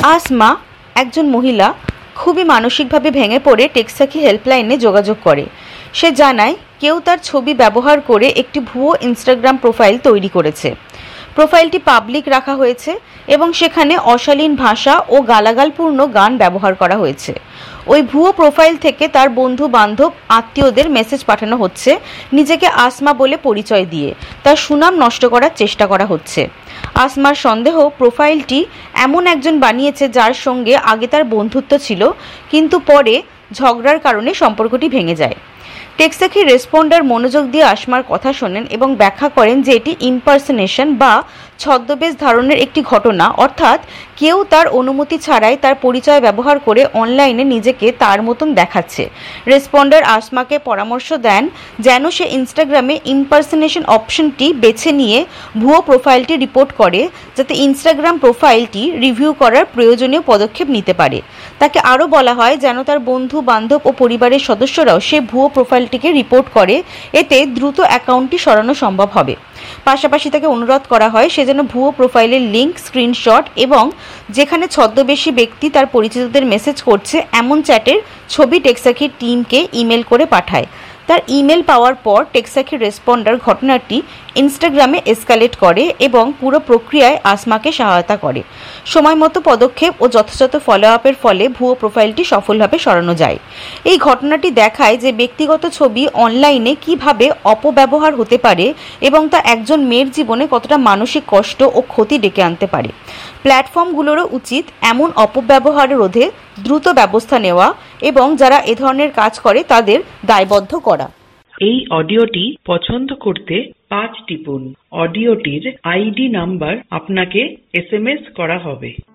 আসমা, একজন মহিলা, খুবই মানসিকভাবে ভেঙে পড়ে টেকসাখী হেল্পলাইনে যোগাযোগ করে। সে জানায় কেউ তার ছবি ব্যবহার করে একটি ভুয়ো ইনস্টাগ্রাম প্রোফাইল তৈরি করেছে। প্রোফাইলটি পাবলিক রাখা হয়েছে এবং সেখানে অশালীন ভাষা ও গালাগালপূর্ণ গান ব্যবহার করা হয়েছে। ওই ভুয়ো প্রোফাইল থেকে তার বন্ধু বান্ধব আত্মীয়দের মেসেজ পাঠানো হচ্ছে, নিজেকে আসমা বলে পরিচয় দিয়ে তার সুনাম নষ্ট করার চেষ্টা করা হচ্ছে। আসমার সন্দেহ প্রোফাইলটি এমন একজন বানিয়েছে যার সঙ্গে আগে তার বন্ধুত্ব ছিল, কিন্তু পরে ঝগড়ার কারণে সম্পর্কটি ভেঙে যায়। টেকসাখী রেসপন্ডার মনোযোগ দিয়ে আসমার কথা শোনেন এবং ব্যাখ্যা করেন যে এটি ইম্পারসনেশন বা ছদ্মবেশ ধারণের একটি ঘটনা, অর্থাৎ কেউ তার অনুমতি ছাড়াই তার পরিচয় ব্যবহার করে অনলাইনে নিজেকে তার মতন দেখাচ্ছে। রেসপন্ডার আসমাকে পরামর্শ দেন যেন সে ইনস্টাগ্রামে ইম্পারসনেশন অপশনটি বেছে নিয়ে ভুয়ো প্রোফাইলটি রিপোর্ট করে, যাতে ইনস্টাগ্রাম প্রোফাইলটি রিভিউ করার প্রয়োজনীয় পদক্ষেপ নিতে পারে। তাকে আরও বলা হয় যেন তার বন্ধু বান্ধব ও পরিবারের সদস্যরাও সে ভুয়ো প্রোফাইলটিকে রিপোর্ট করে, এতে দ্রুত অ্যাকাউন্টটি সরানো সম্ভব হবে। পাশাপাশি তাকে অনুরোধ করা হয় সে যেন ভুয়ো প্রোফাইলের লিঙ্ক, স্ক্রিনশট এবং যেখানে ছদ্মবেশী ব্যক্তি তার পরিচিতদের মেসেজ করছে এমন চ্যাটের ছবি টেকসাখীর টিমকে ইমেল করে পাঠায়। তার ইমেল পাওয়ার পর টেকসাখীর রেসপন্ডার ঘটনাটি ইনস্টাগ্রামে এসকালেট করে এবং পুরো প্রক্রিয়ায় আসমাকে সহায়তা করে। সময়মতো পদক্ষেপ ও যথাযথ ফলো আপের ফলে ভুয়ো প্রোফাইলটি সফলভাবে সরানো যায়। এই ঘটনাটি দেখায় যে ব্যক্তিগত ছবি অনলাইনে কিভাবে অপব্যবহার হতে পারে এবং তা একজন মেয়ের জীবনে কতটা মানসিক কষ্ট ও ক্ষতি ডেকে আনতে পারে। প্ল্যাটফর্মগুলোরও উচিত এমন অপব্যবহার রোধে দ্রুত ব্যবস্থা নেওয়া এবং যারা এ ধরনের কাজ করে তাদের দায়বদ্ধ করা। এই অডিওটি পছন্দ করতে 5 টিপুন। অডিওটির আইডি নাম্বার আপনাকে SMS করা হবে।